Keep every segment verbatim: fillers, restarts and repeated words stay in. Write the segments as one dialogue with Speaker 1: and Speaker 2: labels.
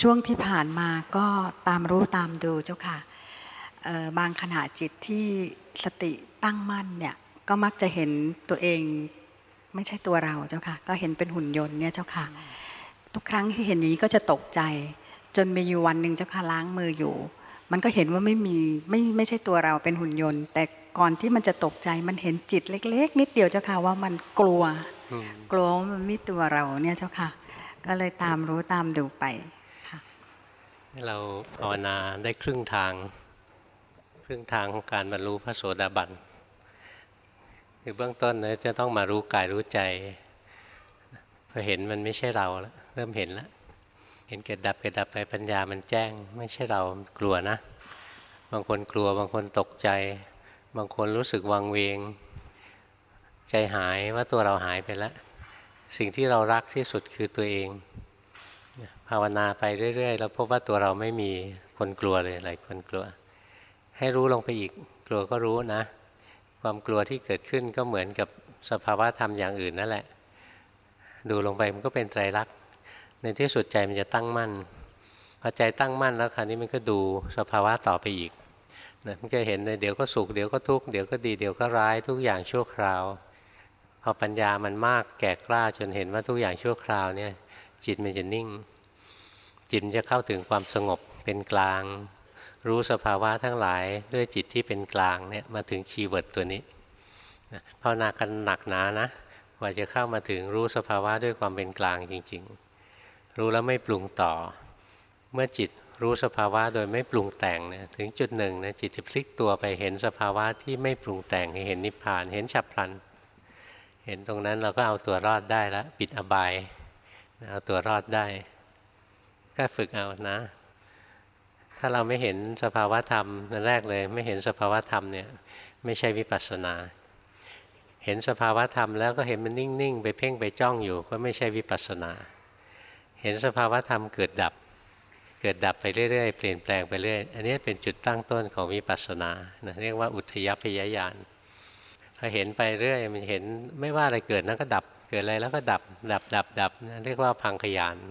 Speaker 1: ช่วงที่ผ่านมาก็ตามรู้ตามดูเจ้าค่ะบางขณะจิตที่สติตั้งมั่นเนี่ยก็มักจะเห็นตัวเองไม่ใช่ตัวเราเจ้าค่ะก็เห็นเป็นหุ่นยนต์เนี่ยเจ้าค่ะทุกครั้งที่เห็นอย่างนี้ก็จะตกใจจนมีอยู่วันหนึ่งเจ้าค่ะล้างมืออยู่มันก็เห็นว่าไม่มีไม่ไม่ใช่ตัวเราเป็นหุ่นยนต์แต่ก่อนที่มันจะตกใจมันเห็นจิตเล็กๆนิดเดียวเจ้าค่ะว่ามันกลัวกลัวว่ามันไม่ตัวเราเนี่ยเจ้าค่ะก็เลยตามรู้ตามดูไปค่ะ
Speaker 2: เราภาวนาได้ครึ่งทางครึ่งทางของการบรรลุพระโสดาบันคือเบื้องต้นเนี่ยจะต้องมารู้กายรู้ใจพอเห็นมันไม่ใช่เราแล้วเริ่มเห็นแล้วเห็นเกิดดับเกิดดับไปปัญญามันแจ้งไม่ใช่เรากลัวนะบางคนกลัวบางคนตกใจบางคนรู้สึกวังเวงใจหายว่าตัวเราหายไปแล้วสิ่งที่เรารักที่สุดคือตัวเองภาวนาไปเรื่อยๆแล้วพบว่าตัวเราไม่มีคนกลัวเลยหลายคนกลัวให้รู้ลงไปอีกกลัวก็รู้นะความกลัวที่เกิดขึ้นก็เหมือนกับสภาวะธรรมอย่างอื่นนั่นแหละดูลงไปมันก็เป็นไตรลักษณ์ในที่สุดใจมันจะตั้งมั่นพอใจตั้งมั่นแล้วคราวนี้มันก็ดูสภาวะต่อไปอีกนะมันก็เห็นเลยเดี๋ยวก็สุขเดี๋ยวก็ทุกข์เดี๋ยวก็ดีเดี๋ยวก็ร้ายทุกอย่างชั่วคราวพอปัญญามันมากแก่กล้าจนเห็นว่าทุกอย่างชั่วคราวเนี่ยจิตมันจะนิ่งจิตมันจะเข้าถึงความสงบเป็นกลางรู้สภาวะทั้งหลายด้วยจิตที่เป็นกลางเนี่ยมาถึงคีย์เวิร์ดตัวนี้ภาวนากันหนักหนานะกว่าจะเข้ามาถึงรู้สภาวะด้วยความเป็นกลางจริงๆรู้แล้วไม่ปรุงต่อเมื่อจิตรู้สภาวะโดยไม่ปรุงแต่งเนี่ยถึงจุดหนึ่งนะจิตจะพลิกตัวไปเห็นสภาวะที่ไม่ปรุงแต่งเห็นนิพพานเห็นฉับพลันเห็นตรงนั้นเราก็เอาตัวรอดได้แล้วปิดอบายเอาตัวรอดได้ก็ฝึกเอานะถ้าเราไม่เห็นสภาวะธรรมนั่นแรกเลยไม่เห็นสภาวะธรรมเนี่ยไม่ใช่วิปัสสนาเห็นสภาวะธรรมแล้วก็เห็นมันนิ่งๆไปเพ่งไปจ้องอยู่ก็ไม่ใช่วิปัสสนาเห็นสภาวะธรรมเกิดดับเกิดดับไปเรื่อยๆเปลี่ยนแปลงไปเรื่อยอันนี้เป็นจุดตั้งต้นของวิปัสสนานะเรียกว่าอุทยพยญาณพอเห็นไปเรื่อยมันเห็นไม่ว่าอะไรเกิดนั้นก็ดับเกิดอะไรแล้วก็ดับดับดับดับเรียกว่าพังคญาณ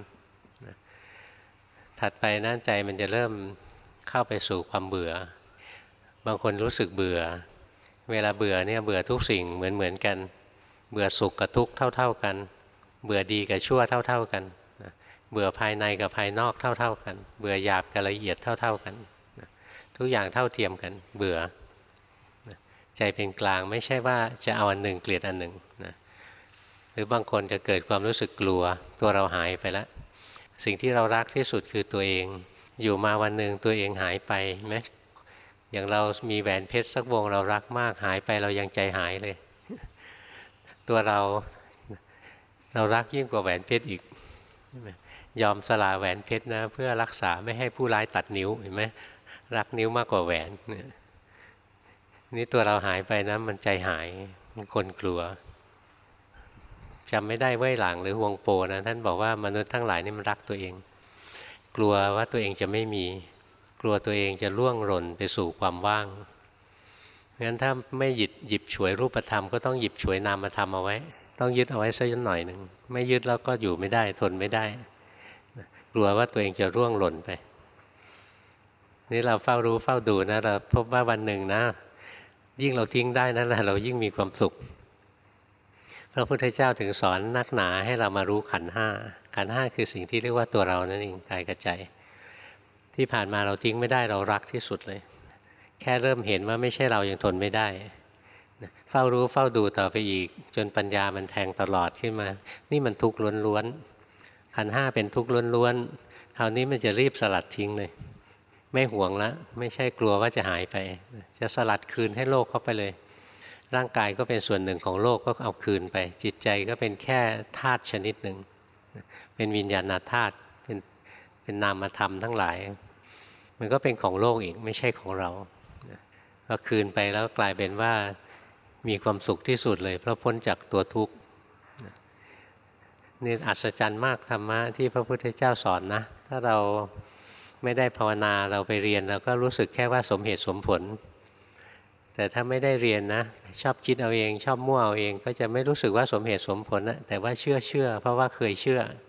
Speaker 2: ถัดไปนั่นใจมันจะเริ่มเข้าไปสู่ความเบื่อบางคนรู้สึกเบื่อเวลาเบื่อเนี่ยเบื่อทุกสิ่งเหมือนเหมือนกันเบื่อสุขกับทุกข์เท่าๆกันเบื่อดีกับชั่วเท่าๆกันเบื่อภายในกับภายนอกเท่าๆกันเบื่อหยาบกับละเอียดเท่าๆกันทุกอย่างเท่าเทียมกันเบื่อใจเป็นกลางไม่ใช่ว่าจะเอาอันหนึ่งเกลียดอันหนึ่งนะหรือบางคนจะเกิดความรู้สึกกลัวตัวเราหายไปแล้วสิ่งที่เรารักที่สุดคือตัวเองอยู่มาวันหนึ่งตัวเองหายไปไหมอย่างเรามีแหวนเพชรสักวงเรารักมากหายไปเรายังใจหายเลยตัวเราเรารักยิ่งกว่าแหวนเพชรอีกยอมสละแหวนเพชรนะเพื่อรักษาไม่ให้ผู้ร้ายตัดนิ้วเห็นไหมรักนิ้วมากกว่าแหวนนี่ตัวเราหายไปนะมันใจหายมันคนกลัวจำไม่ได้เว่ยหลังหรือฮวงโปนะท่านบอกว่ามนุษย์ทั้งหลายนี่มันรักตัวเองกลัวว่าตัวเองจะไม่มีกลัวตัวเองจะล่วงหล่นไปสู่ความว่างงั้นถ้าไม่หยิบหยิบฉวยรูปธรรมก็ต้องหยิบฉวยนามธรรมเอาไว้ต้องยึดเอาไว้สักหน่อยหนึ่งไม่ยึดแล้วก็อยู่ไม่ได้ทนไม่ได้กลัวว่าตัวเองจะร่วงหล่นไปนี่เราเฝ้ารู้เฝ้าดูนะเราพบว่าวันหนึ่งนะยิ่งเราทิ้งได้นั่นแหละเรายิ่งมีความสุขพระพุทธเจ้าถึงสอนนักหนาให้เรามารู้ขันธ์ห้าขันธ์ห้าคือสิ่งที่เรียกว่าตัวเรานั่นเองกายกับใจที่ผ่านมาเราทิ้งไม่ได้เรารักที่สุดเลยแค่เริ่มเห็นว่าไม่ใช่เรายังทนไม่ได้เฝ้ารู้เฝ้าดูต่อไปอีกจนปัญญามันแทงตลอดขึ้นมานี่มันทุกข์ล้วนๆขันธ์ห้าเป็นทุกข์ล้วนๆคราวนี้มันจะรีบสลัดทิ้งเลยไม่หวงละไม่ใช่กลัวว่าจะหายไปจะสลัดคืนให้โลกเข้าไปเลยร่างกายก็เป็นส่วนหนึ่งของโลกก็เอาคืนไปจิตใจก็เป็นแค่ธาตุชนิดหนึ่งเป็นวิญญาณธาตุเป็นเป็นนามธรรมทั้งหลายมันก็เป็นของโลกอีกไม่ใช่ของเราก็คืนไปแล้วกลายเป็นว่ามีความสุขที่สุดเลยเพราะพ้นจากตัวทุกข์นี่อัศจรรย์มากธรรมะที่พระพุทธเจ้าสอนนะถ้าเราไม่ได้ภาวนาเราไปเรียนเราก็รู้สึกแค่ว่าสมเหตุสมผลแต่ถ้าไม่ได้เรียนนะชอบคิดเอาเองชอบมั่วเอาเองก็จะไม่รู้สึกว่าสมเหตุสมผลนะแต่ว่าเชื่อเชื่อเพราะว่าเคยเชื่อ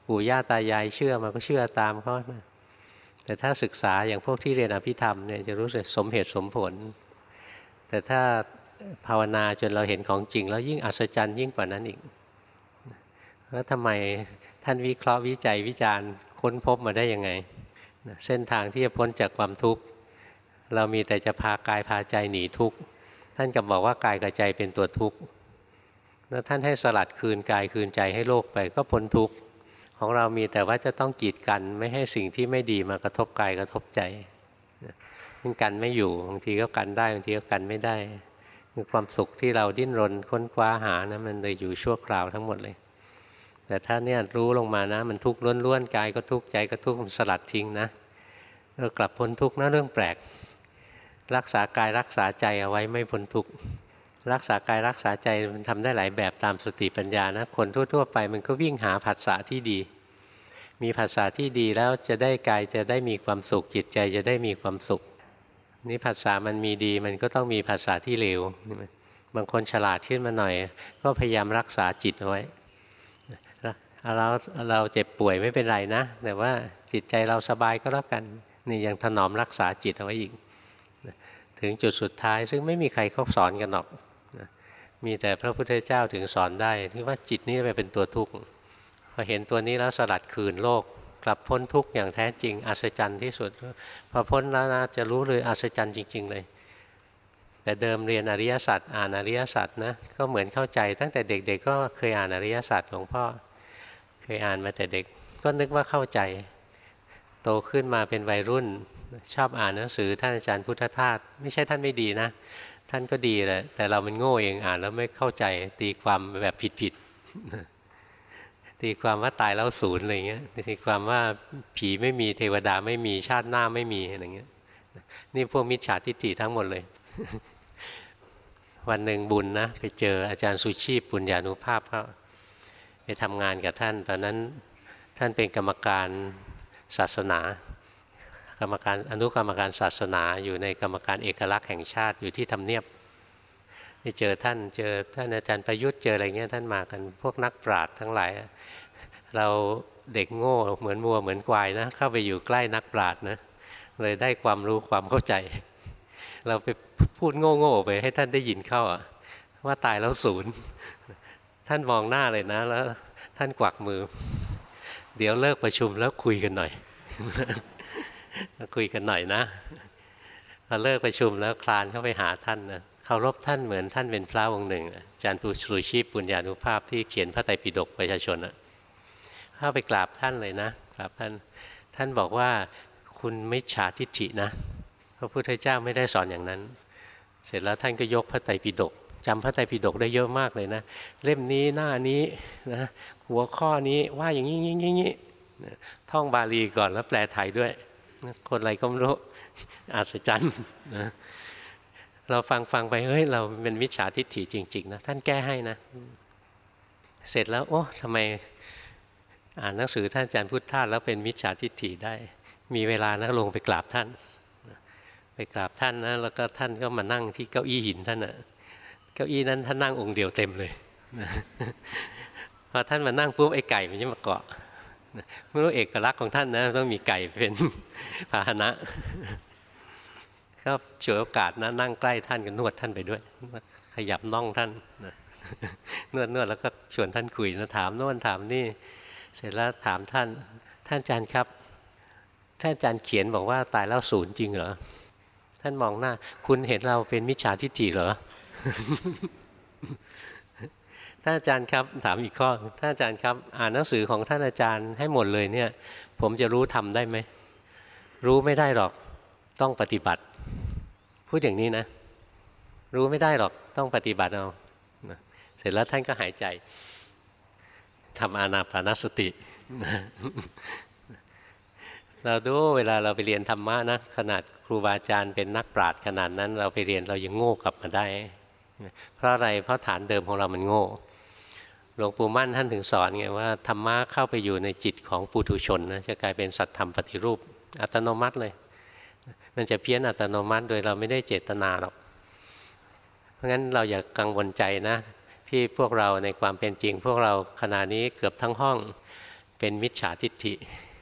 Speaker 2: ปู่ย่าตายายเชื่อมาก็เชื่อตามเขาแต่ถ้าศึกษาอย่างพวกที่เรียนอภิธรรมเนี่ยจะรู้สึกสมเหตุสมผลแต่ถ้าภาวนาจนเราเห็นของจริงแล้วยิ่งอัศจรรย์ยิ่งกว่านั้นอีกแล้วทำไมท่านวิเคราะห์วิจัยวิจารณ์ค้นพบมาได้ยังไงเส้นทางที่จะพ้นจากความทุกข์เรามีแต่จะพากายพาใจหนีทุกข์ท่านก็บอกว่ากายกับใจเป็นตัวทุกข์แล้วท่านให้สลัดคืนกายคืนใจให้โลกไปก็พ้นทุกข์ของเรามีแต่ว่าจะต้องกีดกันไม่ให้สิ่งที่ไม่ดีมากระทบกายกระทบใจมันกันไม่อยู่บางทีก็กันได้บางทีก็กันไม่ได้คือความสุขที่เราดิ้นรนค้นคว้าหานะมันเลยอยู่ชั่วคราวทั้งหมดเลยแต่ถ้าเนี่ยรู้ลงมานะมันทุกข์ล้วนๆกายก็ทุกข์ใจก็ทุกข์มันสลัดทิ้งนะเรากลับพ้นทุกข์นะเรื่องแปลกรักษากายรักษาใจเอาไว้ไม่พ้นทุกข์รักษากายรักษาใจมันทำได้หลายแบบตามสติปัญญานะคนทั่วๆไปมันก็วิ่งหาผัสสะที่ดีมีผัสสะที่ดีแล้วจะได้กายจะได้มีความสุขจิตใจจะได้มีความสุขนี่ผัสสะมันมีดีมันก็ต้องมีผัสสะที่เลวบางคนฉลาดขึ้นมาหน่อยก็พยายามรักษาจิตเอาไว้เราเราเจ็บป่วยไม่เป็นไรนะแต่ว่าจิตใจเราสบายก็แล้วกันนี่ยังถนอมรักษาจิตเอาไว้อีกถึงจุดสุดท้ายซึ่งไม่มีใครเขาสอนกันหรอกมีแต่พระพุทธเจ้าถึงสอนได้ที่ว่าจิตนี้เป็นตัวทุกข์พอเห็นตัวนี้แล้วสลัดคืนโลกกลับพ้นทุกข์อย่างแท้จริงอัศจรรย์ที่สุดพอพ้นแล้วนะจะรู้เลยอัศจรรย์จริงๆเลยแต่เดิมเรียนอริยสัจอ่านอริยสัจนะก็เหมือนเข้าใจตั้งแต่เด็กๆก็เคยอ่านอริยสัจหลวงพ่อเคยอ่านมาแต่เด็กก็นึกว่าเข้าใจโตขึ้นมาเป็นวัยรุ่นชอบอ่านหนังสือท่านอาจารย์พุทธทาสไม่ใช่ท่านไม่ดีนะท่านก็ดีแหละแต่เรามันโง่เองอ่านแล้วไม่เข้าใจตีความแบบผิดๆตีความว่าตายแล้วศูนย์อะไรเงี้ยตีความว่าผีไม่มีเทวดาไม่มีชาติหน้าไม่มีอะไรเงี้ยนี่พวกมิจฉาทิฏฐิทั้งหมดเลยวันหนึ่งบุญนะไปเจออาจารย์สุชีพปุญญานุภาพเขาไปทำงานกับท่านตอนนั้นท่านเป็นกรรมการศาสนากรรมการอนุกรรมการศาสนาอยู่ในกรรมการเอกลักษณ์แห่งชาติอยู่ที่ทำเนียบไปเจอท่านเจอท่านอาจารย์ประยุทธ์เจออะไรเงี้ยท่านมากันพวกนักปราชญ์ทั้งหลายเราเด็กโง่เหมือนวัวเหมือนควายนะเข้าไปอยู่ใกล้นักปราชญ์นะเลยได้ความรู้ความเข้าใจเราไปพูดโง่ๆไปให้ท่านได้ยินเข้าว่าตายแล้วศูนย์ท่านมองหน้าเลยนะแล้วท่านกวักมือเดี๋ยวเลิกประชุมแล้วคุยกันหน่อยคุยกันหน่อยนะพอเลิกประชุมแล้วคลานเข้าไปหาท่านนะเคารพท่านเหมือนท่านเป็นพระองค์หนึ่งอาจารย์ผู้สุชีพปุญญานุภาพที่เขียนพระไตรปิฎกประชาชนนะเข้าไปกราบท่านเลยนะกราบท่านท่านบอกว่าคุณมิจฉาทิฏฐินะพระพุทธเจ้าไม่ได้สอนอย่างนั้นเสร็จแล้วท่านก็ยกพระไตรปิฎกจำพระไตรปิฎกได้เยอะมากเลยนะเล่มนี้หน้านี้นะหัวข้อนี้ว่าอย่างนี้งี้งี้งี้ท่องบาลีก่อนแล้วแปลไทยด้วยคนอะไรก็ไม่รู้อัศจรรย์นะเราฟังฟังไปเฮ้ยเราเป็นมิจฉาทิฏฐิจริงๆนะท่านแก้ให้นะเสร็จแล้วโอ้ทำไมอ่านหนังสือท่านอาจารย์พุทธทาสแล้วเป็นมิจฉาทิฏฐิได้มีเวลานะลงไปกราบท่านไปกราบท่านนะแล้วก็ท่านก็มานั่งที่เก้าอี้หินท่านนะเก้าอี้นั้นท่านนั่งองค์เดียวเต็มเลยพอท่านมานั่งปุ๊บไอ้ไก่มันจะมาเกาะไม่รู้เอกลักษณ์ของท่านนะต้องมีไก่เป็นพาหนะก็เฉยโอกาสนะนั่งใกล้ท่านก็นวดท่านไปด้วยขยับน่องท่านนวดนวดแล้วก็ชวนท่านคุยนะถามโน่นถามนี่เสร็จแล้วถามท่านท่านอาจารย์ครับท่านอาจารย์เขียนบอกว่าตายแล้วศูนย์จริงเหรอท่านมองหน้าคุณเห็นเราเป็นมิจฉาทิฏฐิเหรอท่านอาจารย์ครับถามอีกข้อท่านอาจารย์ครับอ่านหนังสือของท่านอาจารย์ให้หมดเลยเนี่ยผมจะรู้ทำได้ไหมรู้ไม่ได้หรอกต้องปฏิบัติพูดอย่างนี้นะรู้ไม่ได้หรอกต้องปฏิบัติเอาเสร็จแล้วท่านก็หายใจทำอานาปานสติเราดูเวลาเราไปเรียนธรรมะนะขนาดครูบาอาจารย์เป็นนักปราชญ์ขนาดนั้นเราไปเรียนเรายังโง่กลับมาได้เพราะอะไรเพราะฐานเดิมของเรามันโง่หลวงปู่มั่นท่านถึงสอนไงว่าธรรมะเข้าไปอยู่ในจิตของปุถุชนนะจะกลายเป็นสัตธรรมปฏิรูปอัตโนมัติเลยมันจะเพี้ยนอัตโนมัติโดยเราไม่ได้เจตนาหรอกเพราะงั้นเราอย่ากังวลใจนะที่พวกเราในความเป็นจริงพวกเราขณะนี้เกือบทั้งห้องเป็นมิจฉาทิฏฐิ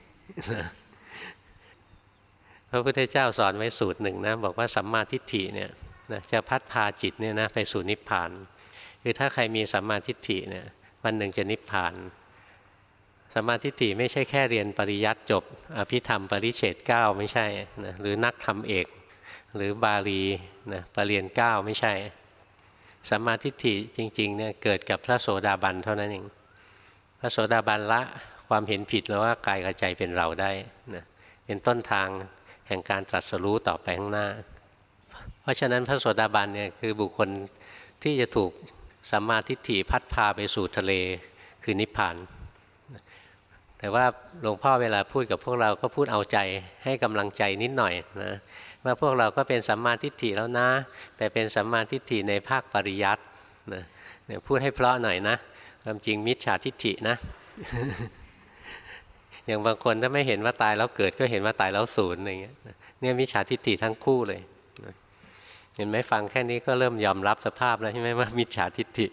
Speaker 2: พระพุทธเจ้าสอนไว้สูตรหนึ่งนะบอกว่าสัมมาทิฏฐิเนี่ยนะจะพัดพาจิตเนี่ยนะไปสู่นิพพานคือถ้าใครมีสัมมาทิฏฐิเนี่ยวันหนึ่งจะนิพพานสัมมาทิฏฐิไม่ใช่แค่เรียนปริยัติจบอภิธรรมปริเฉดเก้าไม่ใช่นะหรือนักธรรมเอกหรือบาลีนะปรริญญาเก้าไม่ใช่สัมมาทิฏฐิจริงๆเนี่ยเกิดกับพระโสดาบันเท่านั้นเองพระโสดาบันละความเห็นผิดแล้วว่ากายกับใจเป็นเราได้นะเป็นต้นทางแห่งการตรัสรู้ต่อไปข้างหน้าเพราะฉะนั้นพระโสดาบันเนี่ยคือบุคคลที่จะถูกสัมมาทิฏฐิพัดพาไปสู่ทะเลคือนิพพานแต่ว่าหลวงพ่อเวลาพูดกับพวกเราก็พูดเอาใจให้กำลังใจนิดหน่อยนะว่าพวกเราก็เป็นสัมมาทิฏฐิแล้วนะแต่เป็นสัมมาทิฏฐิในภาคปริยัตินะพูดให้เพราะหน่อยนะความจริงมิจฉาทิฏฐินะ อย่างบางคนถ้าไม่เห็นว่าตายแล้วเกิดก็เห็นว่าตายแล้วศูนย์อะไรเงี้ยเนี่ยมิจฉาทิฏฐิทั้งคู่เลยเห็นไหมฟังแค่นี้ก็เริ่มยอมรับสภาพแล้วใช่ไหมว่ามิจฉาทิฏฐิ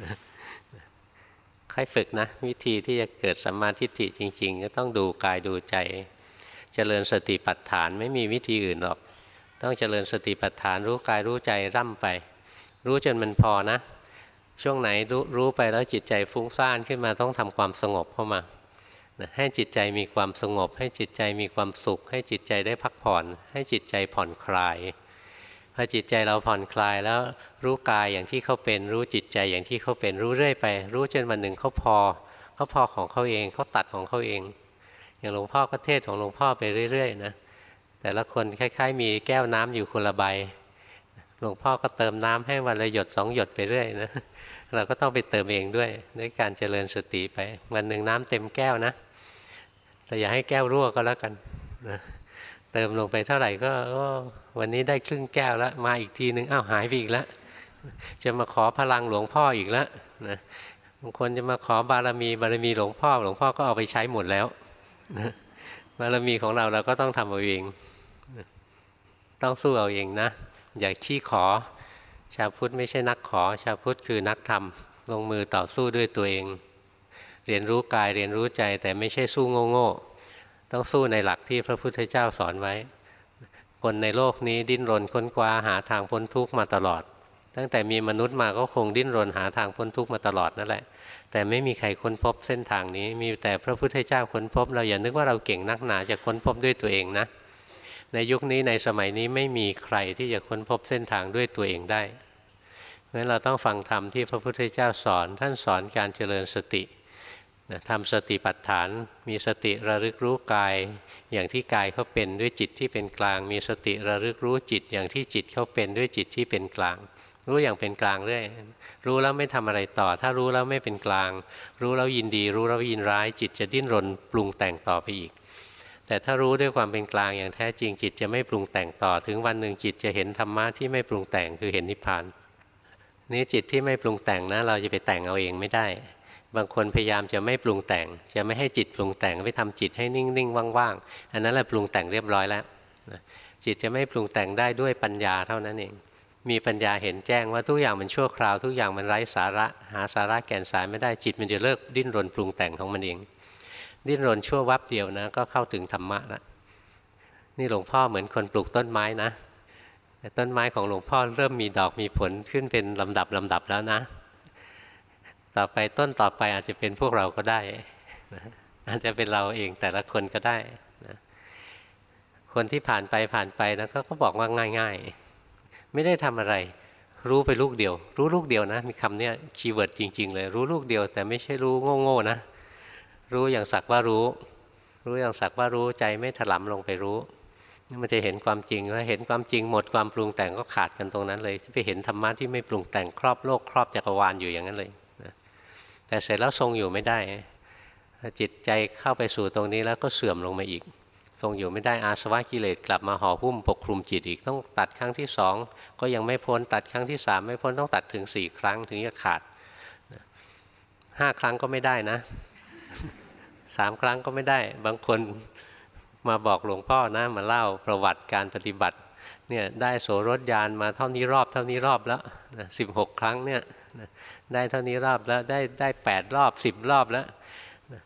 Speaker 2: ค่อยฝึกนะวิธีที่จะเกิดสัมมาทิฏฐิจริงๆก็ต้องดูกายดูใจเจริญสติปัฏฐานไม่มีวิธีอื่นหรอกต้องเจริญสติปัฏฐานรู้กายรู้ใจร่ำไปรู้จนมันพอนะช่วงไหนรู้รู้ไปแล้วจิตใจฟุ้งซ่านขึ้นมาต้องทำความสงบเข้ามาให้จิตใจมีความสงบให้จิตใจมีความสุขให้จิตใจได้พักผ่อนให้จิตใจผ่อนคลายพอจิตใจเราผ่อนคลายแล้วรู้กายอย่างที่เขาเป็นรู้จิตใจอย่างที่เขาเป็นรู้เรื่อยไปรู้จนวันหนึ่งเขาพอเขาพอของเขาเองเขาตัดของเขาเองอย่างหลวงพ่อก็เทศของหลวงพ่อไปเรื่อยๆนะแต่ละคนคล้ายๆมีแก้วน้ำอยู่คนละใบหลวงพ่อก็เติมน้ำให้วันละหยดสองหยดไปเรื่อยนะเราก็ต้องไปเติมเองด้วยด้วยการเจริญสติไปวันหนึ่งน้ำเต็มแก้วนะแต่อย่าให้แก้วรั่วก็แล้วกันนะเติมลงไปเท่าไหร่ก็วันนี้ได้ครึ่งแก้วแล้วมาอีกทีนึงอ้าวหายไปอีกแล้วจะมาขอพลังหลวงพ่ออีกแล้วนะบางคนจะมาขอบารมีบารมีหลวงพ่อหลวงพ่อก็เอาไปใช้หมดแล้วนะบารมีของเราเราก็ต้องทำเอาเองต้องสู้เอาเองนะอย่าขี้ขอชาวพุทธไม่ใช่นักขอชาวพุทธคือนักทำลงมือต่อสู้ด้วยตัวเองเรียนรู้กายเรียนรู้ใจแต่ไม่ใช่สู้โง่ๆต้องสู้ในหลักที่พระพุทธเจ้าสอนไว้คนในโลกนี้ดิ้นรนค้นคว้าหาทางพ้นทุกข์มาตลอดตั้งแต่มีมนุษย์มาก็คงดิ้นรนหาทางพ้นทุกข์มาตลอดนั่นแหละแต่ไม่มีใครค้นพบเส้นทางนี้มีแต่พระพุทธเจ้าค้นพบเราอย่านึกว่าเราเก่งนักหนาจะค้นพบด้วยตัวเองนะในยุคนี้ในสมัยนี้ไม่มีใครที่จะค้นพบเส้นทางด้วยตัวเองได้เพราะฉะนั้นเราต้องฟังธรรมที่พระพุทธเจ้าสอนท่านสอนการเจริญสติทำสติปัฏฐานมีสติระลึกรู้กายอย่างที่กายเขาเป็นด้วยจิตที่เป็นกลางมีสติระลึกรู้จิตอย่างที่จิตเขาเป็นด้วยจิตที่เป็นกลางรู้อย่างเป็นกลางเรื่อยรู้แล้วไม่ทำอะไรต่อถ้ารู้แล้วไม่เป็นกลางรู้แล้วยินดีรู้แล้วยินร้ายจิตจะดิ้นรนปรุงแต่งต่อไปอีกแต่ถ้ารู้ด้วยความเป็นกลางอย่างแท้จริงจิตจะไม่ปรุงแต่งต่อถึงวันหนึ่งจิตจะเห็นธรรมะที่ไม่ปรุงแต่งคือเห็นนิพพานนี้จิตที่ไม่ปรุงแต่งนะเราจะไปแต่งเอาเองไม่ได้บางคนพยายามจะไม่ปรุงแต่งจะไม่ให้จิตปรุงแต่งไปทำจิตให้นิ่งๆว่างๆอันนั้นแหละปรุงแต่งเรียบร้อยแล้วจิตจะไม่ปรุงแต่งได้ด้วยปัญญาเท่านั้นเองมีปัญญาเห็นแจ้งว่าทุกอย่างมันชั่วคราวทุกอย่างมันไร้สาระหาสาระแก่นสารไม่ได้จิตมันจะเลิกดิ้นรนปรุงแต่งของมันเองดิ้นรนชั่ววับเดียวนะก็เข้าถึงธรรมะแล้วนี่หลวงพ่อเหมือนคนปลูกต้นไม้นะแต่ต้นไม้ของหลวงพ่อเริ่มมีดอกมีผลขึ้นเป็นลำดับลำดับแล้วนะต่อไปต้นต่อไปอาจจะเป็นพวกเราก็ได้นะอาจจะเป็นเราเองแต่ละคนก็ได้นะคนที่ผ่านไปผ่านไปนะก็ก็บอกว่าง่ายๆไม่ได้ทำอะไรรู้ไปลูกเดียวรู้ลูกเดียวนะมีคำนี้คีย์เวิร์ดจริงๆเลยรู้ลูกเดียวแต่ไม่ใช่รู้โง่ๆนะรู้อย่างสักว่ารู้รู้อย่างสักว่ารู้ใจไม่ถลำลงไปรู้มันจะเห็นความจริงว่าเห็นความจริงหมดความปรุงแต่งก็ขาดกันตรงนั้นเลยที่ไปเห็นธรรมะที่ไม่ปรุงแต่งครอบโลกครอบจักรวาลอยู่อย่างนั้นเลยแต่เสร็จแล้วทรงอยู่ไม่ได้จิตใจเข้าไปสู่ตรงนี้แล้วก็เสื่อมลงมาอีกทรงอยู่ไม่ได้อาสวะกิเลสกลับมาห่อหุ้มปกคลุมจิตอีกต้องตัดครั้งที่สองก็ยังไม่พ้นตัดครั้งที่สามไม่พ้นต้องตัดถึงสี่ครั้งถึงจะขาดห้าครั้งก็ไม่ได้นะสามครั้งก็ไม่ได้บางคนมาบอกหลวงพ่อนะมาเล่าประวัติการปฏิบัติเนี่ยได้โสรถญาณมาเท่านี้รอบเท่านี้รอบแล้วสิบหกครั้งเนี่ยได้เท่านี้รอบแล้วได้ได้แปดรอบสิบรอบแล้ว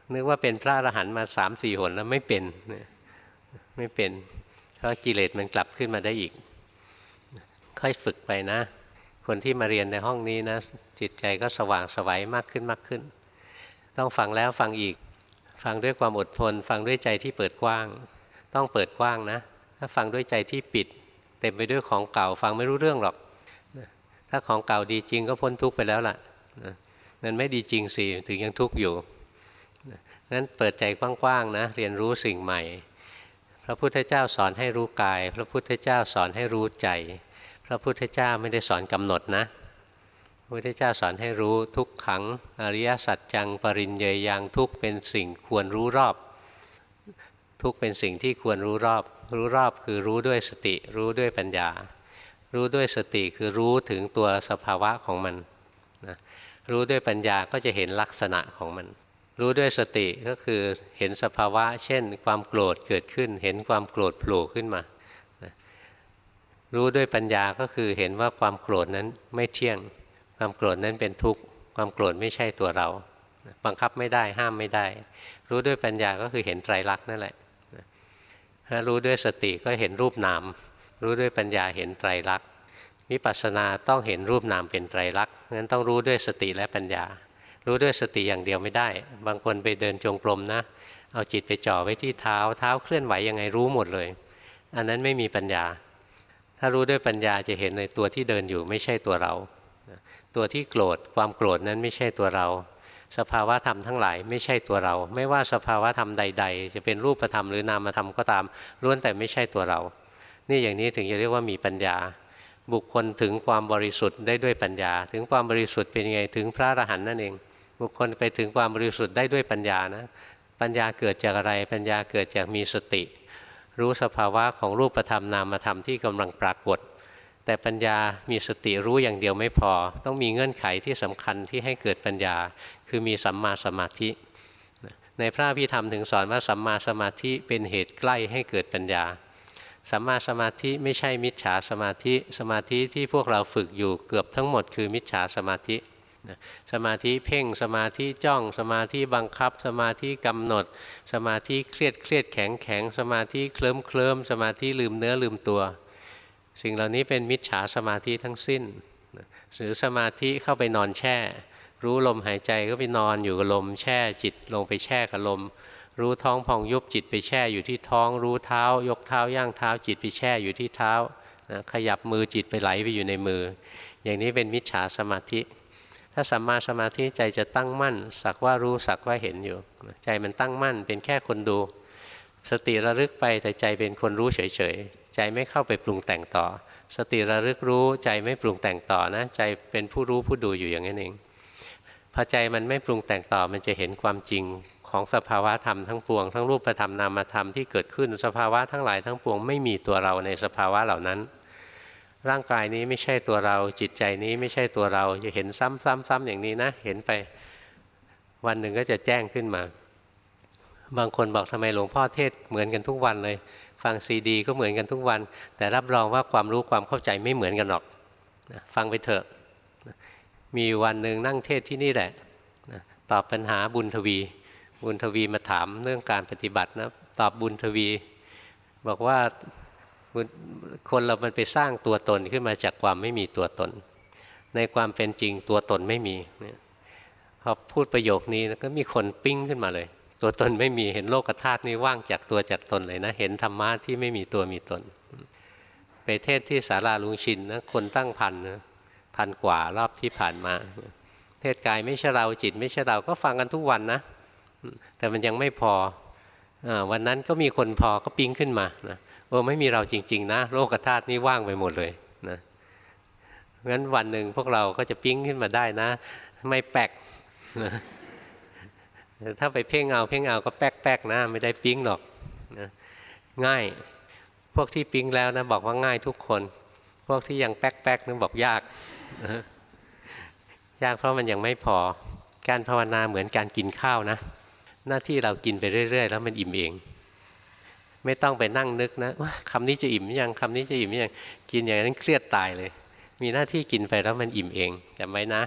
Speaker 2: นึกว่าเป็นพระอรหันต์มาสามสี่หนแล้วไม่เป็นไม่เป็นเพราะกิเลสมันกลับขึ้นมาได้อีกค่อยฝึกไปนะคนที่มาเรียนในห้องนี้นะจิตใจก็สว่างไสวมากขึ้นมากขึ้นต้องฟังแล้วฟังอีกฟังด้วยความอดทนฟังด้วยใจที่เปิดกว้างต้องเปิดกว้างนะถ้าฟังด้วยใจที่ปิดเต็มไปด้วยของเก่าฟังไม่รู้เรื่องหรอกถ้าของเก่าดีจริงก็พ้นทุกข์ไปแล้วล่ะนั่นไม่ดีจริงสิถึงยังทุกข์อยู่นั้นเปิดใจกว้างๆนะเรียนรู้สิ่งใหม่พระพุทธเจ้าสอนให้รู้กายพระพุทธเจ้าสอนให้รู้ใจพระพุทธเจ้าไม่ได้สอนกำหนดนะพระพุทธเจ้าสอนให้รู้ทุกขังอริยสัจจังปริญเยยังทุกเป็นสิ่งควรรู้รอบทุกเป็นสิ่งที่ควรรู้รอบรู้รอบคือรู้ด้วยสติรู้ด้วยปัญญารู้ด้วยสติคือรู้ถึงตัวสภาวะของมันนะรู้ด้วยปัญญาก็จะเห็นลักษณะของมันรู้ด้วยสติก็คือเห็นสภาวะเช่นความโกรธเกิดขึ้นเห็นความโกรธโผล่ขึ้นมารู้ด้วยปัญญาก็คือเห็นว่าความโกรธนั้นไม่เที่ยงความโกรธนั้นเป็นทุกข์ความโกรธไม่ใช่ตัวเราบังคับไม่ได้ห้ามไม่ได้รู้ด้วยปัญญาก็คือเห็นไตรลักษณ์นั่นแหละถ้ารู้ด้วยสติก็เห็นรูปนามรู้ด้วยปัญญาเห็นไตรลักษณ์วิปัสสนาต้องเห็นรูปนามเป็นไตรลักษณ์งั้นต้องรู้ด้วยสติและปัญญารู้ด้วยสติอย่างเดียวไม่ได้บางคนไปเดินจงกรมนะเอาจิตไปจ่อไว้ที่เท้าเท้าเคลื่อนไหวยังไงรู้หมดเลยอันนั้นไม่มีปัญญาถ้ารู้ด้วยปัญญาจะเห็นในตัวที่เดินอยู่ไม่ใช่ตัวเราตัวที่โกรธความโกรธนั้นไม่ใช่ตัวเราสภาวะธรรมทั้งหลายไม่ใช่ตัวเราไม่ว่าสภาวะธรรมใดๆจะเป็นรูปธรรมหรือนามธรรมก็ตามล้วนแต่ไม่ใช่ตัวเรานี่อย่างนี้ถึงจะเรียกว่ามีปัญญาบุคคลถึงความบริสุทธิ์ได้ด้วยปัญญาถึงความบริสุทธิ์เป็นยังไงถึงพระอรหันต์นั่นเองบุคคลไปถึงความบริสุทธิ์ได้ด้วยปัญญานะปัญญาเกิดจากอะไรปัญญาเกิดจากมีสติรู้สภาวะของรูปธรรมนามธรรมที่กำลังปรากฏแต่ปัญญามีสติรู้อย่างเดียวไม่พอต้องมีเงื่อนไขที่สำคัญที่ให้เกิดปัญญาคือมีสัมมาสมาธิในพระอภิธรรมถึงสอนว่าสัมมาสมาธิเป็นเหตุใกล้ให้เกิดปัญญาสัมมาสมาธิไม่ใช่มิจฉาสมาธิสมาธิที่พวกเราฝึกอยู่เกือบทั้งหมดคือมิจฉาสมาธิสมาธิเพ่งสมาธิจ้องสมาธิบังคับสมาธิกำหนดสมาธิเครียดเครียดแข็งแข็งสมาธิเคลิ้มเคลิ้มสมาธิลืมเนื้อลืมตัวสิ่งเหล่านี้เป็นมิจฉาสมาธิทั้งสิ้นหรือสมาธิเข้าไปนอนแช่รู้ลมหายใจก็ไปนอนอยู่กับลมแช่จิตลงไปแช่กับลมรู้ท้องพองยุบจิตไปแช่อยู่ที่ท้องรู้เท้ายกเท้าย่างเท้าจิตไปแช่อยู่ที่เท้านะขยับมือจิตไปไหลไปอยู่ในมืออย่างนี้เป็นมิจฉาสมาธิถ้าสัมมาสมาธิใจจะตั้งมั่นสักว่ารู้สักว่าเห็นอยู่ใจมันตั้งมั่นเป็นแค่คนดูสติระลึกไปแต่ใจเป็นคนรู้เฉยๆใจไม่เข้าไปปรุงแต่งต่อสติระลึกรู้ใจไม่ปรุงแต่งต่อนะใจเป็นผู้รู้ผู้ดูอยู่อย่างนั้นเองพอใจมันไม่ปรุงแต่งต่อมันจะเห็นความจริงของสภาวะธรรมทั้งปวงทั้งรูปธรรมนามธรรมที่เกิดขึ้นสภาวะทั้งหลายทั้งปวงไม่มีตัวเราในสภาวะเหล่านั้นร่างกายนี้ไม่ใช่ตัวเราจิตใจนี้ไม่ใช่ตัวเราจะเห็นซ้ำๆๆอย่างนี้นะเห็นไปวันหนึ่งก็จะแจ้งขึ้นมาบางคนบอกทำไมหลวงพ่อเทศเหมือนกันทุกวันเลยฟังซีดีก็เหมือนกันทุกวันแต่รับรองว่าความรู้ความเข้าใจไม่เหมือนกันหรอกนะฟังไปเถอะนะมีวันหนึ่งนั่งเทศที่นี่แหละนะตอบปัญหาบุญทวีบุญทวีมาถามเรื่องการปฏิบัตินะตอบบุญทวีบอกว่าคนเรามันไปสร้างตัวตนขึ้นมาจากความไม่มีตัวตนในความเป็นจริงตัวตนไม่มีพอพูดประโยคนี้ก็มีคนปิ้งขึ้นมาเลยตัวตนไม่มีเห็นโลกธาตุนี้ว่างจากตัวจากตนเลยนะเห็นธรรมะที่ไม่มีตัวมีตนไปเทศที่ศาลาลุงชินนะคนตั้งพันนะพันกว่ารอบที่ผ่านมาเทศกายไม่ใช่เราจิตไม่ใช่เราก็ฟังกันทุกวันนะแต่มันยังไม่พออวันนั้นก็มีคนพอก็ปิ้งขึ้นมานะโอ้ไม่มีเราจริงๆนะโลกธาตุนี้ว่างไปหมดเลยนะงั้นวันหนึ่งพวกเราก็จะปิ้งขึ้นมาได้นะไม่แปลกนะถ้าไปเพ่งเอาเพ่งเอาก็แป๊กแป๊กนะไม่ได้ปิ้งหรอกนะง่ายพวกที่ปิ้งแล้วนะบอกว่าง่ายทุกคนพวกที่ยังแป๊กแป๊กนึกบอกยากนะยากเพราะมันยังไม่พอการภาวนาเหมือนการกินข้าวนะหน้าที่เรากินไปเรื่อยๆแล้วมันอิ่มเองไม่ต้องไปนั่งนึกนะว่าคำนี้จะอิ่มยังคำนี้จะอิ่มยังกินอย่างนั้นเครียดตายเลยมีหน้าที่กินไปแล้วมันอิ่มเองจำไว้นะ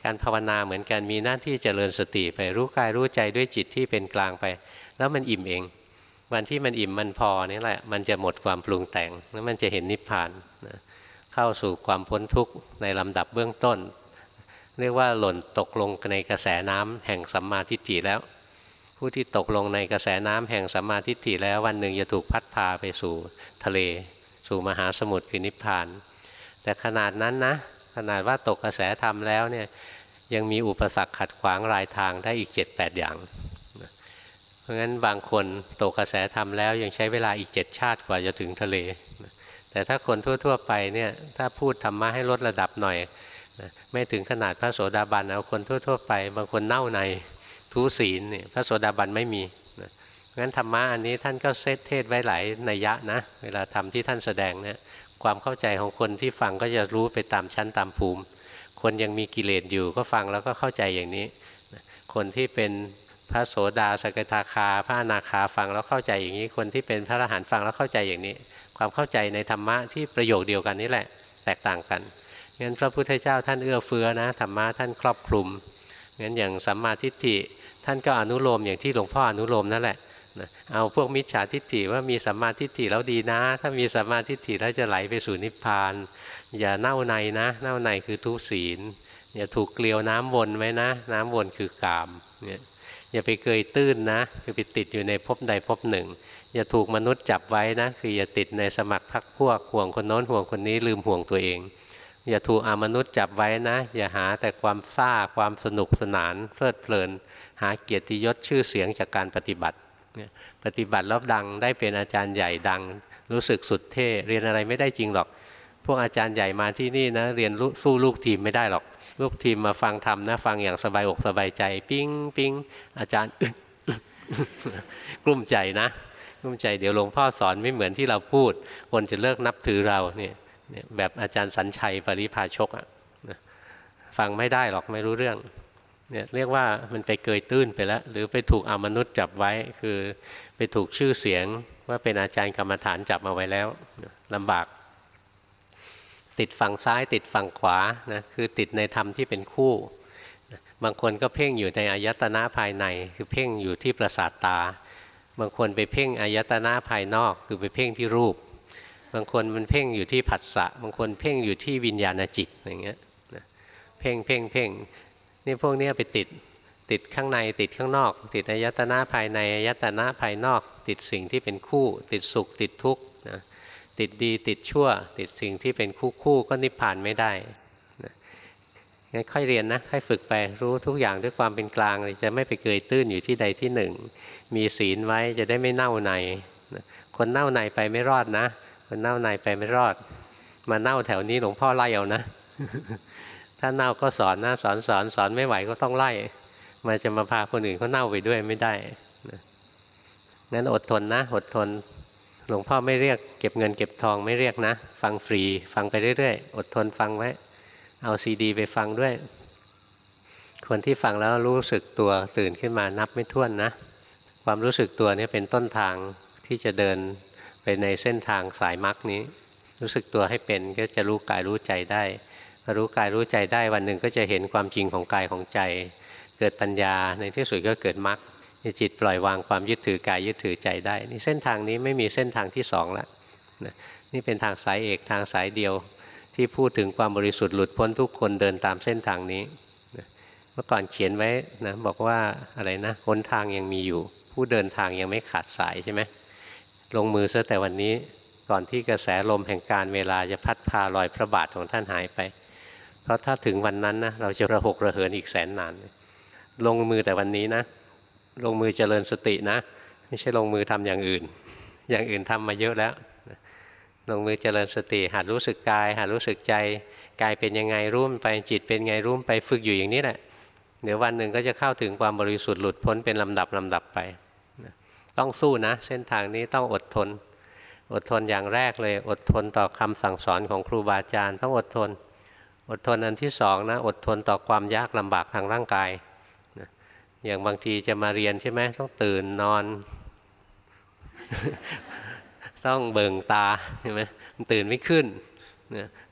Speaker 2: การภาวนาเหมือนกันมีหน้าที่เจริญสติไปรู้กายรู้ใจด้วยจิตที่เป็นกลางไปแล้วมันอิ่มเองวันที่มันอิ่มมันพอนี่แหละมันจะหมดความปรุงแต่งแล้วมันจะเห็นนิพพานนะเข้าสู่ความพ้นทุกข์ในลำดับเบื้องต้นเรียกว่าหล่นตกลงในกระแสน้ำแห่งสัมมาทิฏฐิแล้วผู้ที่ตกลงในกระแสน้ำแห่งสัมมาทิฏฐิแล้ววันหนึ่งจะถูกพัดพาไปสู่ทะเลสู่มหาสมุทรคือนิพพานแต่ขนาดนั้นนะขนาดว่าตกกระแสธรรมแล้วเนี่ยยังมีอุปสรรคขัดขวางรายทางได้อีก เจ็ดแปด อย่างเพราะงั้นบางคนตกกระแสธรรมแล้วยังใช้เวลาอีกเจ็ดชาติกว่าจะถึงทะเลแต่ถ้าคนทั่วๆไปเนี่ยถ้าพูดธรรมะให้ลดระดับหน่อยไม่ถึงขนาดพระโสดาบันเอาคนทั่วๆไปบางคนเน่าในทุศีลเนี่ยพระโสดาบันไม่มีงั้นธรรมะอันนี้ท่านก็เซตเทศไว้หลายนัยยะนะเวลาทำที่ท่านแสดงเนี่ยความเข้าใจของคนที่ฟังก็จะรู้ไปตามชั้นตามภูมิคนยังมีกิเลสอยู่ก็ฟังแล้วก็เข้าใจอย่างนี้คนที่เป็นพระโสดาสกทาคาพระอนาคาฟังแล้วเข้าใจอย่างนี้คนที่เป็นพระอรหันต์ฟังแล้วเข้าใจอย่างนี้ความเข้าใจในธรรมะที่ประโยคเดียวกันนี่แหละแตกต่างกันงั้นพระพุทธเจ้าท่านเอื้อเฟื้อนะธรรมะท่านครอบคลุมงั้นอย่างสัมมาทิฏฐิท่านก็อนุโลมอย่างที่หลวงพ่ออนุโลมนั่นแหละเอาพวกมิจฉาทิฏฐิว่ามีสัมมาทิฏฐิแล้วดีนะถ้ามีสัมมาทิฏฐิแล้วจะไหลไปสู่นิพพานอย่าเน่าในนะเน่าในคือทุศีลอย่าถูกเกลียวน้ำวนไว้นะน้ำวนคือกามเนี่ยอย่าไปเกยตื้นนะคือไปติดอยู่ในภพใดภพหนึ่งอย่าถูกมนุษย์จับไว้นะคืออย่าติดในสมัครพรรคพวกห่วงคนโน้นห่วงคนนี้ลืมห่วงตัวเองอย่าถูกอมนุษย์จับไว้นะอย่าหาแต่ความซ่าความสนุกสนานเพลิดเพลินหาเกียรติยศชื่อเสียงจากการปฏิบัติปฏิบัติแล้วดังได้เป็นอาจารย์ใหญ่ดังรู้สึกสุดเท่เรียนอะไรไม่ได้จริงหรอกพวกอาจารย์ใหญ่มาที่นี่นะเรียนสู้ลูกทีมไม่ได้หรอกลูกทีมมาฟังธรรมนะฟังอย่างสบายอกสบายใจปิ้งปิ้งอาจารย์ กลุ้มใจนะกลุ้มใจเดี๋ยวหลวงพ่อสอนไม่เหมือนที่เราพูดคนจะเลิกนับถือเราเนี่ยแบบอาจารย์สัญชัยปริภาชกอ่ะฟังไม่ได้หรอกไม่รู้เรื่องเนี่ยเรียกว่ามันไปเกยตื้นไปแล้วหรือไปถูกอมนุษย์จับไว้คือไปถูกชื่อเสียงว่าเป็นอาจารย์กรรมฐานจับมาไว้แล้วลำบากติดฝั่งซ้ายติดฝั่งขวานะคือติดในธรรมที่เป็นคู่บางคนก็เพ่งอยู่ในอายตนะภายในคือเพ่งอยู่ที่ประสาทตาบางคนไปเพ่งอายตนะภายนอกคือไปเพ่งที่รูปบางคนมันเพ่งอยู่ที่ผัสสะบางคนเพ่งอยู่ที่วิญญาณจิตอย่างเงี้ยเพ่งเพ่งเพ่งนี่พวกนี้ไปติดติดข้างในติดข้างนอกติดอายตนะภายในอายตนะภายนอกติดสิ่งที่เป็นคู่ติดสุขติดทุกข์นะติดดีติดชั่วติดสิ่งที่เป็นคู่คู่ก็นิพพานไม่ได้นะงั้นค่อยเรียนนะค่อยฝึกไปรู้ทุกอย่างด้วยความเป็นกลางเลยจะไม่ไปเกยตื้นอยู่ที่ใดที่หนึ่งมีศีลไว้จะได้ไม่เน่าในนะคนเน่าในไปไม่รอดนะคนเน่าในไปไม่รอดมาเน่าแถวนี้หลวงพ่อไล่เอานะถ้าเน่าก็สอนนะสอนสอนสอนไม่ไหวก็ต้องไล่มันจะมาพาคนอื่นเขาเน่าไปด้วยไม่ได้นะงั้นอดทนนะอดทนหลวงพ่อไม่เรียกเก็บเงินเก็บทองไม่เรียกนะฟังฟรีฟังไปเรื่อยๆอดทนฟังไว้เอาซีดีไปฟังด้วยคนที่ฟังแล้วรู้สึกตัวตื่นขึ้นมานับไม่ถ้วนนะความรู้สึกตัวนี้เป็นต้นทางที่จะเดินไปในเส้นทางสายมรรคนี้รู้สึกตัวให้เป็นก็จะรู้กายรู้ใจได้รู้กายรู้ใจได้วันหนึ่งก็จะเห็นความจริงของกายของใจเกิดปัญญาในที่สุดก็เกิดมรรคจิตปล่อยวางความยึดถือกายยึดถือใจได้นี่เส้นทางนี้ไม่มีเส้นทางที่สองแล้วนะนี่เป็นทางสายเอกทางสายเดียวที่พูดถึงความบริสุทธิ์หลุดพ้นทุกคนเดินตามเส้นทางนี้นะเมื่อก่อนเขียนไว้นะบอกว่าอะไรนะหนทางยังมีอยู่ผู้เดินทางยังไม่ขาดสายใช่ไหมลงมือซะแต่วันนี้ก่อนที่กระแสลมแห่งการเวลาจะพัดพาลอยพระบาทของท่านหายไปเพราะถ้าถึงวันนั้นนะเราจะระหกระเหินอีกแสนนานลงมือแต่วันนี้นะลงมือเจริญสตินะไม่ใช่ลงมือทำอย่างอื่นอย่างอื่นทำมาเยอะแล้วลงมือเจริญสติหัดรู้สึกกายหัดรู้สึกใจกายเป็นยังไงรู้มันไปจิตเป็นไงรู้มันไปฝึกอยู่อย่างนี้แหละเดี๋ยววันหนึ่งก็จะเข้าถึงความบริสุทธิ์หลุดพ้นเป็นลำดับลำดับไปต้องสู้นะเส้นทางนี้ต้องอดทนอดทนอย่างแรกเลยอดทนต่อคำสั่งสอนของครูบาอาจารย์ต้องอดทนอดทนอันที่สองนะอดทนต่อความยากลำบากทางร่างกายนะอย่างบางทีจะมาเรียนใช่ไหมต้องตื่นนอน ต้องเบิ่งตาใช่ไหมมันตื่นไม่ขึ้นนะ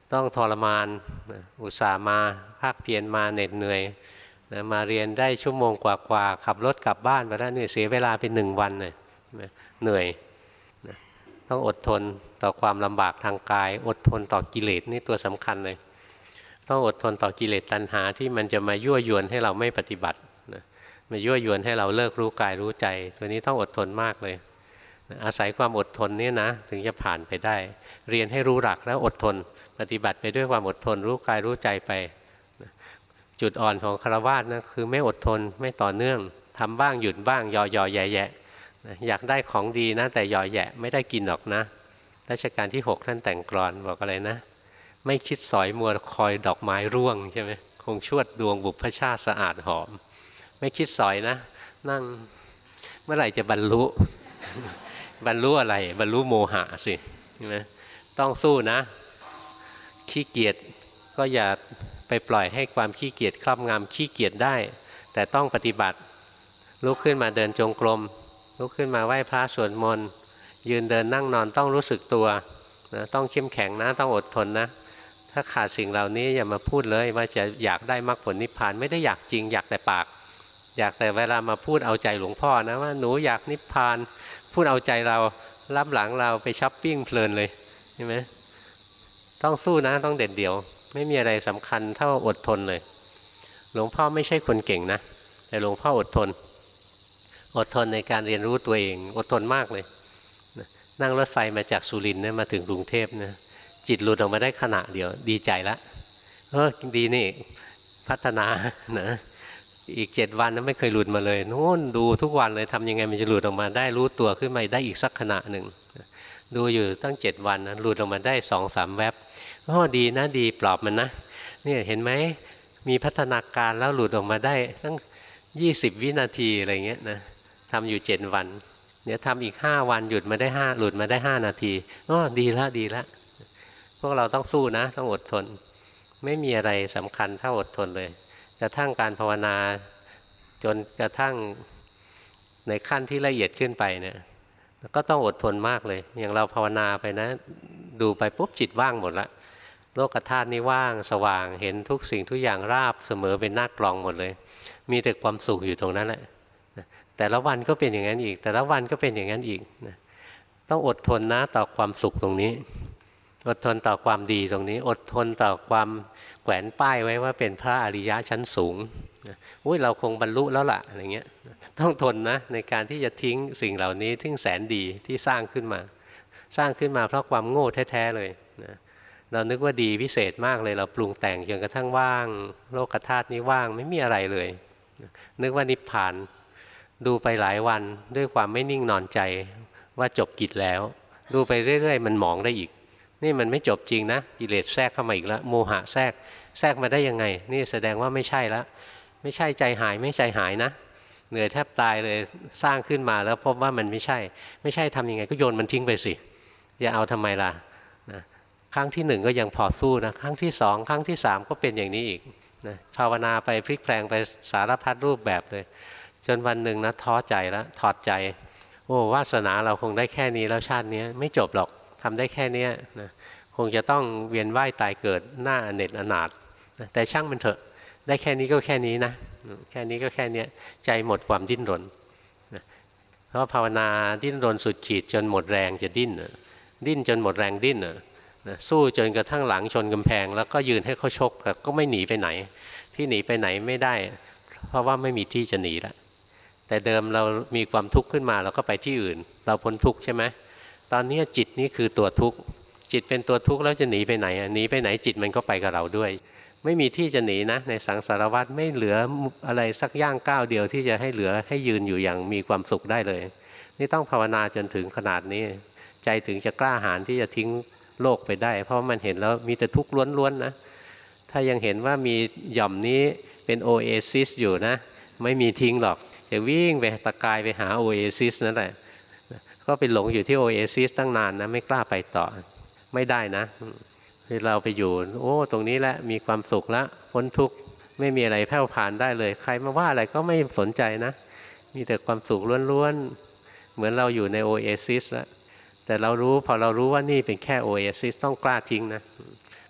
Speaker 2: ต้องทรมานอุตส่าห์มาภาคเพียรมาเหน็ดเหนื่อยนะมาเรียนได้ชั่วโมงกว่าๆขับรถกลับบ้านไปแล้วเนี่ยเสียเวลาเป็นหนึ่งวันเลยเหนื่อยนะต้องอดทนต่อความลำบากทางกายอดทนต่อกิเลสนี่ตัวสำคัญเลยต้องอดทนต่อกิเลสตัณหาที่มันจะมายั่วยวนให้เราไม่ปฏิบัตินะมายั่วยวนให้เราเลิกรู้กายรู้ใจตัวนี้ต้องอดทนมากเลยนะอาศัยความอดทนนี่นะถึงจะผ่านไปได้เรียนให้รู้หลักแล้วอดทนปฏิบัติไปด้วยความอดทนรู้กายรู้ใจไปนะจุดอ่อนของฆราวาสนะคือไม่อดทนไม่ต่อเนื่องทำบ้างหยุดบ้างยอยๆแยะๆนะอยากได้ของดีนะแต่ยอแยะไม่ได้กินหรอกนะรัชกาลที่หกท่านแต่งกลอนบอกอะไรนะไม่คิดสอยมัวคอยดอกไม้ร่วงใช่ไหมคงชวดดวงบุพชาติสะอาดหอมไม่คิดสอยนะนั่งเมื่อไหร่จะบรรลุ บรรลุอะไรบรรลุโมหะสิใช่ไหมต้องสู้นะขี้เกียจก็อย่าไปปล่อยให้ความขี้เกียจครอบงำขี้เกียจได้แต่ต้องปฏิบัติลุกขึ้นมาเดินจงกรมลุกขึ้นมาไหว้พระสวดมนต์ยืนเดินนั่งนอนต้องรู้สึกตัวนะต้องเข้มแข็งนะต้องอดทนนะถ้าขาดสิ่งเหล่านี้อย่ามาพูดเลยว่าจะอยากได้มรรคผลนิพพานไม่ได้อยากจริงอยากแต่ปากอยากแต่เวลามาพูดเอาใจหลวงพ่อนะว่าหนูอยากนิพพานพูดเอาใจเรารับหลังเราไปช้อปปิ้งเพลินเลยใช่ไหมต้องสู้นะต้องเด็ดเดี่ยวไม่มีอะไรสำคัญเท่าอดทนเลยหลวงพ่อไม่ใช่คนเก่งนะแต่หลวงพ่ออดทนอดทนในการเรียนรู้ตัวเองอดทนมากเลยนั่งรถไฟมาจากสุรินทร์เนี่ยมาถึงกรุงเทพนะจิตหลุดออกมาได้ขณะเดียวดีใจละเออดีนี่พัฒนานะอีกเจ็ดวันนั้นไม่เคยหลุดมาเลยโน่นดูทุกวันเลยทำยังไงมันจะหลุดออกมาได้รู้ตัวขึ้นมาได้อีกสักขณะหนึ่งดูอยู่ตั้งเจ็ดวันนะหลุดออกมาได้สองสามแวบโอ้ดีนะดีปลอบมันนะนี่เห็นไหมมีพัฒนาการแล้วหลุดออกมาได้ตั้งยี่สิบวินาทีอะไรเงี้ยนะทำอยู่เจ็ดวันเดี๋ยวทำอีกห้าวันหยุดมาได้ห้าหลุดมาได้ห้านาทีอ๋อดีละดีละพวกเราต้องสู้นะต้องอดทนไม่มีอะไรสำคัญเท่าอดทนเลยกระทั่งการภาวนาจนกระทั่งในขั้นที่ละเอียดขึ้นไปเนี่ยก็ต้องอดทนมากเลยอย่างเราภาวนาไปนะดูไปปุ๊บจิตว่างหมดละโลกธาตุนี้ว่างสว่างเห็นทุกสิ่งทุกอย่างราบเสมอเป็นหน้ากลองหมดเลยมีแต่ความสุขอยู่ตรงนั้นแหละแต่ละวันก็เป็นอย่างนั้นอีกแต่ละวันก็เป็นอย่างนั้นอีกต้องอดทนนะต่อความสุขตรงนี้อดทนต่อความดีตรงนี้อดทนต่อความแขวนป้ายไว้ว่าเป็นพระอริยะชั้นสูงอุ้ยเราคงบรรลุแล้วล่ะอะไรเงี้ยต้องทนนะในการที่จะทิ้งสิ่งเหล่านี้ที่แสนดีที่สร้างขึ้นมาสร้างขึ้นมาเพราะความโง่แท้ๆเลยนะเรานึกว่าดีวิเศษมากเลยเราปรุงแต่งจนกระทั่งว่างโลกธาตุนี้ว่างไม่มีอะไรเลยนึกว่านิพพานดูไปหลายวันด้วยความไม่นิ่งนอนใจว่าจบกิจแล้วดูไปเรื่อยๆมันหมองได้อีกนี่มันไม่จบจริงนะกิเลสแทรกเข้ามาอีกแล้วโมหะแทรกแทรกมาได้ยังไงนี่แสดงว่าไม่ใช่แล้วไม่ใช่ใจหายไม่ใจหายนะเหนื่อยแทบตายเลยสร้างขึ้นมาแล้วพบว่ามันไม่ใช่ไม่ใช่ทำยังไงก็โยนมันทิ้งไปสิอย่าเอาทำไมล่ะนะครั้งที่หนึ่งก็ยังพอสู้นะครั้งที่สองครั้งที่สามก็เป็นอย่างนี้อีกนะภาวนาไปพลิกแปลงไปสารพัดรูปแบบเลยจนวันหนึ่งนะท้อใจแล้วถอดใจโอ้วาสนาเราคงได้แค่นี้แล้วชาตินี้ไม่จบหรอกทำได้แค่นี้นะคงจะต้องเวียนว่ายตายเกิดหน้าอเนจอนาถนะแต่ช่างมันเถอะได้แค่นี้ก็แค่นี้นะแค่นี้ก็แค่นี้ใจหมดความดิ้นรนนะเพราะภาวนาดิ้นรนสุดขีดจนหมดแรงจะดิ้นดิ้นจนหมดแรงดิ้นนะสู้จนกระทั่งหลังชนกำแพงแล้วก็ยืนให้เขาชกแต่ก็ไม่หนีไปไหนที่หนีไปไหนไม่ได้เพราะว่าไม่มีที่จะหนีละแต่เดิมเรามีความทุกข์ขึ้นมาเราก็ไปที่อื่นเราพ้นทุกข์ใช่ไหมตอนนี้จิตนี้คือตัวทุกข์จิตเป็นตัวทุกข์แล้วจะหนีไปไหนหนีไปไหนจิตมันก็ไปกับเราด้วยไม่มีที่จะหนีนะในสังสารวัฏไม่เหลืออะไรสักย่างก้าวเดียวที่จะให้เหลือให้ยืนอยู่อย่างมีความสุขได้เลยนี่ต้องภาวนาจนถึงขนาดนี้ใจถึงจะกล้าหาญที่จะทิ้งโลกไปได้เพราะมันเห็นแล้วมีแต่ทุกข์ล้วนๆนะถ้ายังเห็นว่ามีหย่อมนี้เป็นโอเอซิสอยู่นะไม่มีทิ้งหรอกจะวิ่งไปตะกายไปหาโอเอซิสนั่นแหละก็ไปหลงอยู่ที่โอเอซิสตั้งนานนะไม่กล้าไปต่อไม่ได้นะเราไปอยู่โอ้ตรงนี้แหละมีความสุขแล้วพ้นทุกข์ไม่มีอะไรแผ่วผ่านได้เลยใครมาว่าอะไรก็ไม่สนใจนะมีแต่ความสุขล้วนๆเหมือนเราอยู่ในโอเอซิสแล้วแต่เรารู้พอเรารู้ว่านี่เป็นแค่โอเอซิสต้องกล้าทิ้งนะเพราะ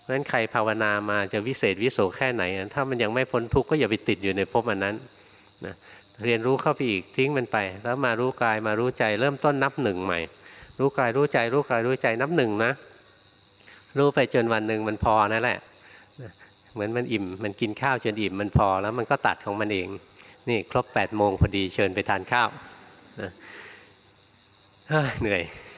Speaker 2: ราะฉะนั้นใครภาวนามาจะวิเศษวิโสแค่ไหนถ้ามันยังไม่พ้นทุกข์ก็อย่าไปติดอยู่ในภพอันนั้นนะเรียนรู้เข้าไปอีกทิ้งมันไปแล้วมารู้กายมารู้ใจเริ่มต้นนับหนึ่งใหม่รู้กายรู้ใจรู้กายรู้ใจนับหนึ่งนะรู้ไปจนวันหนึ่งมันพอนั่นแหละเหมือนมันอิ่มมันกินข้าวจนอิ่มมันพอแล้วมันก็ตัดของมันเองนี่ครบแปดโมงพอดีเชิญไปทานข้าวนะเหนื่อย